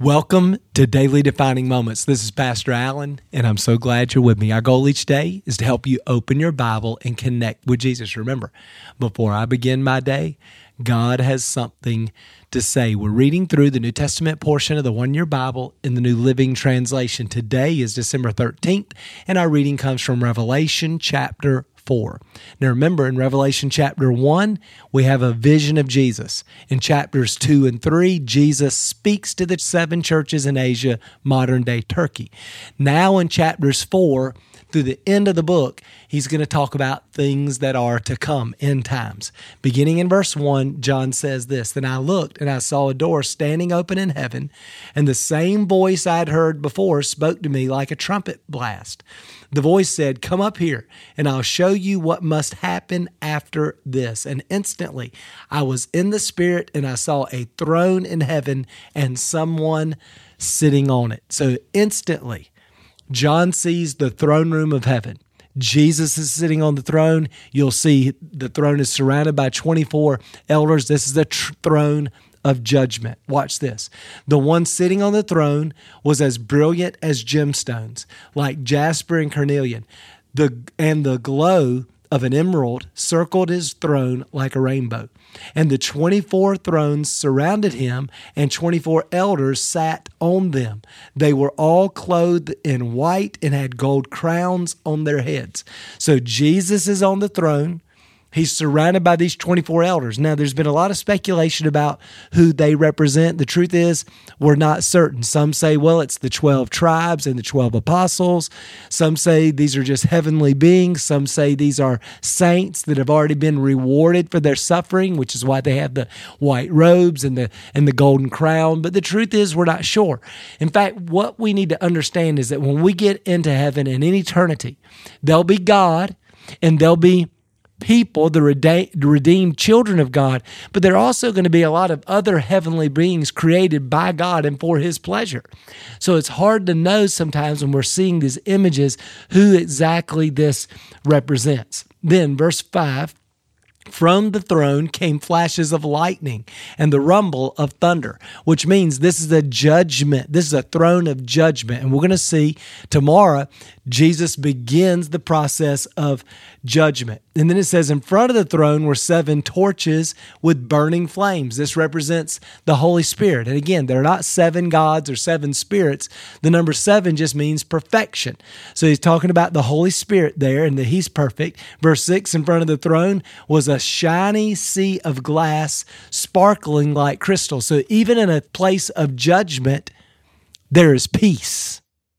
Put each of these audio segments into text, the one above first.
Welcome to Daily Defining Moments. This is Pastor Allen, and I'm so glad you're with me. Our goal each day is to help you open your Bible and connect with Jesus. Remember, before I begin my day, God has something to say. We're reading through the New Testament portion of the one-year Bible in the New Living Translation. Today is December 13th, and our reading comes from Revelation chapter 4. Now remember, in Revelation chapter 1, we have a vision of Jesus. In chapters 2 and 3, Jesus speaks to the 7 churches in Asia, modern-day Turkey. Now in chapters 4, through the end of the book, he's going to talk about things that are to come, end times. Beginning in verse 1, John says this, "Then I looked, and I saw a door standing open in heaven, and the same voice I'd heard before spoke to me like a trumpet blast. The voice said, 'Come up here, and I'll show you what must happen after this.' And instantly I was in the Spirit, and I saw a throne in heaven and someone sitting on it." So instantly, John sees the throne room of heaven. Jesus is sitting on the throne. You'll see the throne is surrounded by 24 elders. This is the throne of judgment. Watch this. The one sitting on the throne was as brilliant as gemstones, like jasper and carnelian. And the glow of an emerald circled his throne like a rainbow. And the 24 thrones surrounded him, and 24 elders sat on them. They were all clothed in white and had gold crowns on their heads. So Jesus is on the throne. He's surrounded by these 24 elders. Now, there's been a lot of speculation about who they represent. The truth is, we're not certain. Some say, well, it's the 12 tribes and the 12 apostles. Some say these are just heavenly beings. Some say these are saints that have already been rewarded for their suffering, which is why they have the white robes and the golden crown. But the truth is, we're not sure. In fact, what we need to understand is that when we get into heaven and in eternity, there'll be God and there'll be people, the redeemed children of God, but there are also going to be a lot of other heavenly beings created by God and for His pleasure. So it's hard to know sometimes when we're seeing these images who exactly this represents. Then verse 5, "From the throne came flashes of lightning and the rumble of thunder," which means this is a judgment. This is a throne of judgment. And we're going to see tomorrow, Jesus begins the process of judgment. And then it says, "In front of the throne were 7 torches with burning flames." This represents the Holy Spirit. And again, they're not 7 gods or 7 spirits. The number 7 just means perfection. So he's talking about the Holy Spirit there and that He's perfect. Verse 6, "In front of the throne was a shiny sea of glass sparkling like crystal." So even in a place of judgment, there is peace.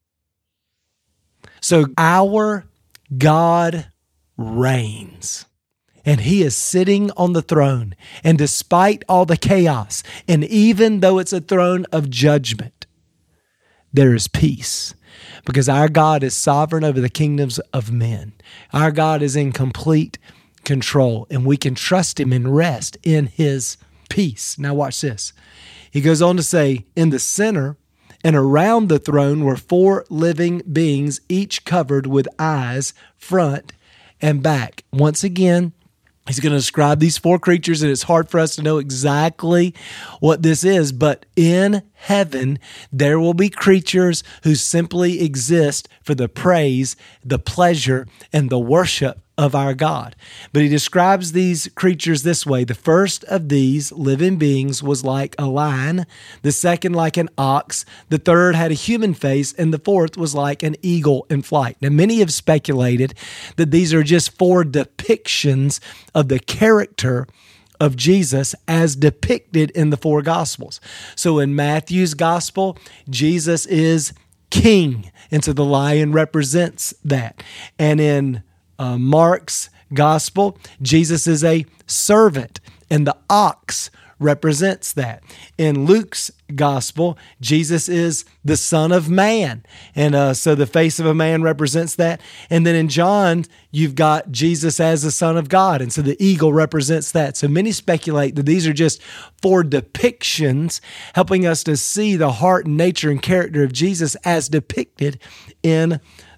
So our God reigns, and He is sitting on the throne. And despite all the chaos, and even though it's a throne of judgment, there is peace, because our God is sovereign over the kingdoms of men. Our God is in complete control, and we can trust Him and rest in His peace. Now watch this. He goes on to say, "In the center and around the throne were 4 living beings, each covered with eyes, front and back." Once again, he's going to describe these 4 creatures, and it's hard for us to know exactly what this is, but in heaven, there will be creatures who simply exist for the praise, the pleasure, and the worship of our God. But he describes these creatures this way. The first of these living beings was like a lion, the second like an ox, the third had a human face, and the fourth was like an eagle in flight. Now, many have speculated that these are just 4 depictions of the character of Jesus as depicted in the 4 Gospels. So in Matthew's Gospel, Jesus is king, and so the lion represents that. And in Mark's Gospel, Jesus is a servant, and the ox represents that. In Luke's gospel, Jesus is the Son of Man. And so the face of a man represents that. And then in John, you've got Jesus as the Son of God. And so the eagle represents that. So many speculate that these are just 4 depictions helping us to see the heart and nature and character of Jesus as depicted in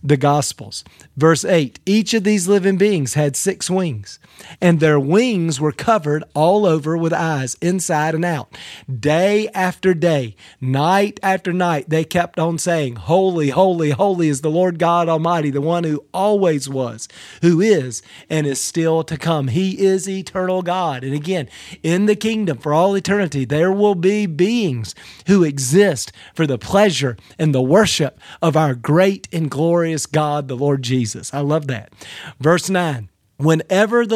the Gospels. Verse 8, each of these living beings had 6 wings, and their wings were covered all over with eyes, inside and out. Day after day, night after night, they kept on saying, Holy, holy, holy is the Lord God Almighty, the one who always was, who is, and is still to come. He is eternal God. And again, in the kingdom for all eternity, there will be beings who exist for the pleasure and the worship of our great and glorious God, the Lord Jesus. I love that. Verse 9. Whenever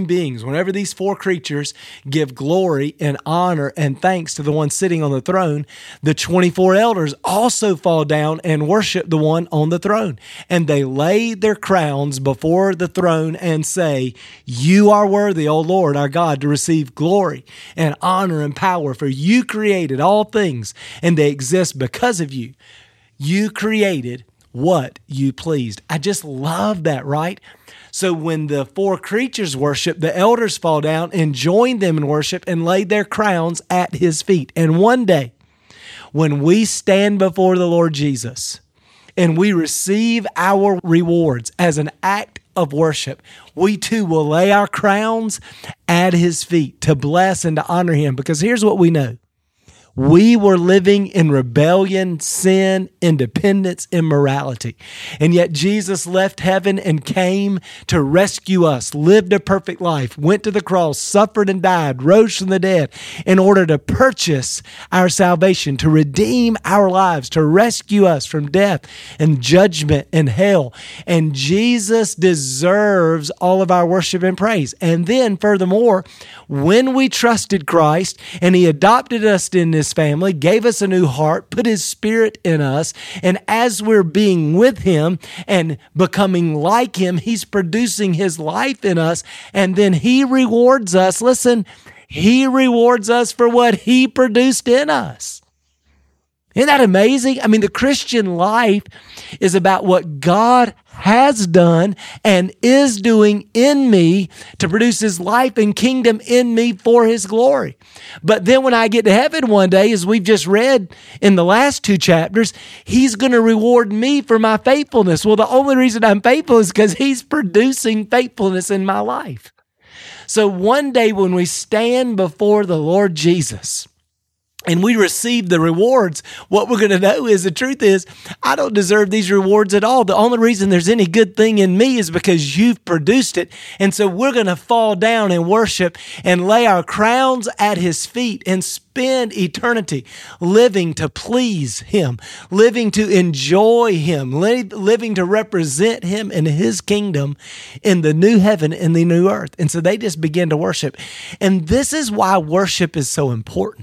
these 4 creatures give glory and honor and thanks to the one sitting on the throne, the 24 elders also fall down and worship the one on the throne. And they lay their crowns before the throne and say, You are worthy, O Lord, our God, to receive glory and honor and power, for you created all things, and they exist because of you. You created what you pleased. I just love that, right? So when the 4 creatures worship, the elders fall down and join them in worship and lay their crowns at his feet. And one day, when we stand before the Lord Jesus and we receive our rewards as an act of worship, we too will lay our crowns at his feet to bless and to honor him. Because here's what we know. We were living in rebellion, sin, independence, immorality. And yet Jesus left heaven and came to rescue us, lived a perfect life, went to the cross, suffered and died, rose from the dead in order to purchase our salvation, to redeem our lives, to rescue us from death and judgment and hell. And Jesus deserves all of our worship and praise. And then furthermore, when we trusted Christ and he adopted us in his family, gave us a new heart, put his spirit in us, and as we're being with him and becoming like him, he's producing his life in us, and then he rewards us. Listen, he rewards us for what he produced in us. Isn't that amazing? I mean, the Christian life is about what God has done and is doing in me to produce his life and kingdom in me for his glory. But then when I get to heaven one day, as we've just read in the last 2 chapters, he's going to reward me for my faithfulness. Well, the only reason I'm faithful is because he's producing faithfulness in my life. So one day when we stand before the Lord Jesus, and we receive the rewards, what we're going to know is the truth is, I don't deserve these rewards at all. The only reason there's any good thing in me is because you've produced it. And so we're going to fall down and worship and lay our crowns at his feet and spend eternity living to please him, living to enjoy him, living to represent him in his kingdom in the new heaven and the new earth. And so they just begin to worship. And this is why worship is so important.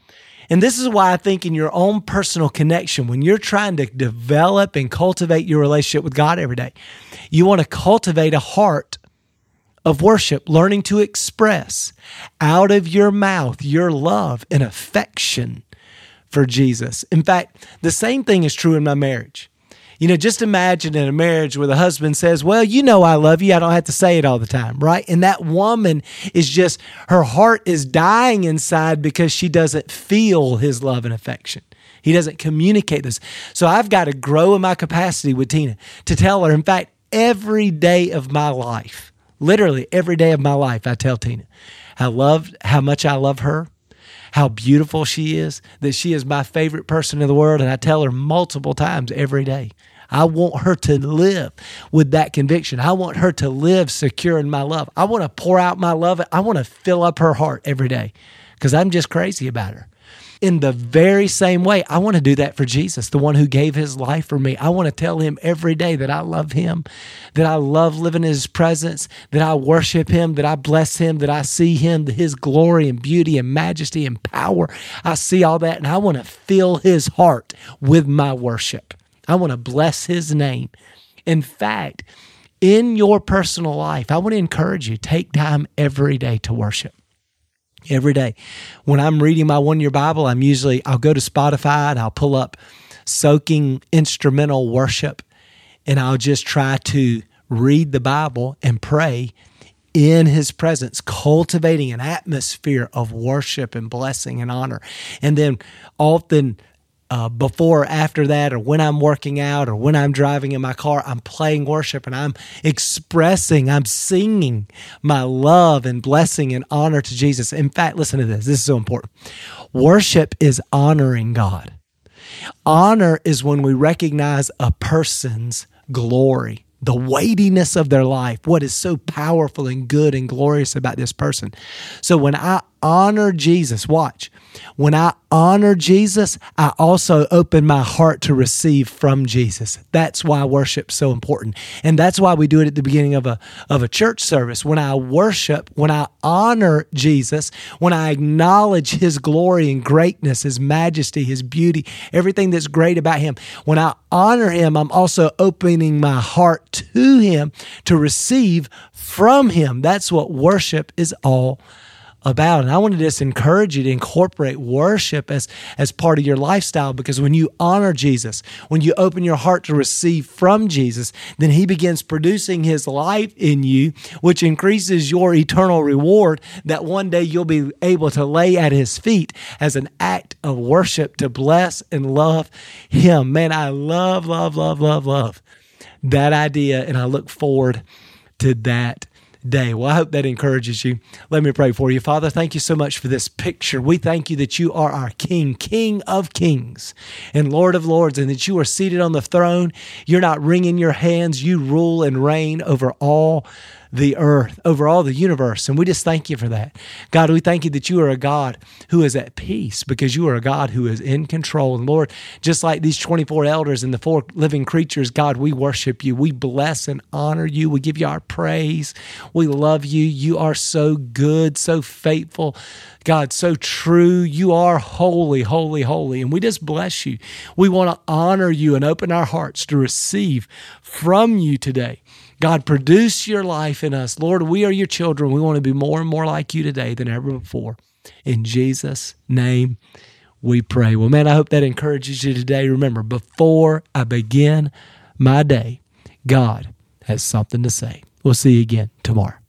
And this is why I think in your own personal connection, when you're trying to develop and cultivate your relationship with God every day, you want to cultivate a heart of worship, learning to express out of your mouth your love and affection for Jesus. In fact, the same thing is true in my marriage. You know, just imagine in a marriage where the husband says, well, you know I love you. I don't have to say it all the time, right? And that woman is just, her heart is dying inside because she doesn't feel his love and affection. He doesn't communicate this. So I've got to grow in my capacity with Tina to tell her, in fact, every day of my life, literally every day of my life, I tell Tina how much I love her, how beautiful she is, that she is my favorite person in the world. And I tell her multiple times every day. I want her to live with that conviction. I want her to live secure in my love. I want to pour out my love. I want to fill up her heart every day because I'm just crazy about her. In the very same way, I want to do that for Jesus, the one who gave his life for me. I want to tell him every day that I love him, that I love living in his presence, that I worship him, that I bless him, that I see him, his glory and beauty and majesty and power. I see all that, and I want to fill his heart with my worship. I want to bless his name. In fact, in your personal life, I want to encourage you, take time every day to worship. Every day. When I'm reading my one-year Bible, I'll go to Spotify and I'll pull up soaking instrumental worship, and I'll just try to read the Bible and pray in his presence, cultivating an atmosphere of worship and blessing and honor. And then often before or after that, or when I'm working out, or when I'm driving in my car, I'm playing worship and I'm I'm singing my love and blessing and honor to Jesus. In fact, listen to this. This is so important. Worship is honoring God. Honor is when we recognize a person's glory, the weightiness of their life, what is so powerful and good and glorious about this person. So when I honor Jesus, watch, when I honor Jesus, I also open my heart to receive from Jesus. That's why worship's so important. And that's why we do it at the beginning of a church service. When I worship, when I honor Jesus, when I acknowledge his glory and greatness, his majesty, his beauty, everything that's great about him, when I honor him, I'm also opening my heart to him to receive from him. That's what worship is all about. And I want to just encourage you to incorporate worship as part of your lifestyle, because when you honor Jesus, when you open your heart to receive from Jesus, then he begins producing his life in you, which increases your eternal reward that one day you'll be able to lay at his feet as an act of worship to bless and love him. Man, I love that idea, and I look forward to that day. Well, I hope that encourages you. Let me pray for you. Father, thank you so much for this picture. We thank you that you are our King, King of kings and Lord of lords, and that you are seated on the throne. You're not wringing your hands. You rule and reign over all the earth, over all the universe. And we just thank you for that. God, we thank you that you are a God who is at peace, because you are a God who is in control. And Lord, just like these 24 elders and the 4 living creatures, God, we worship you. We bless and honor you. We give you our praise. We love you. You are so good, so faithful. God, so true. You are holy, holy, holy. And we just bless you. We want to honor you and open our hearts to receive from you today. God, produce your life in us. Lord, we are your children. We want to be more and more like you today than ever before. In Jesus' name we pray. Well, man, I hope that encourages you today. Remember, before I begin my day, God has something to say. We'll see you again tomorrow.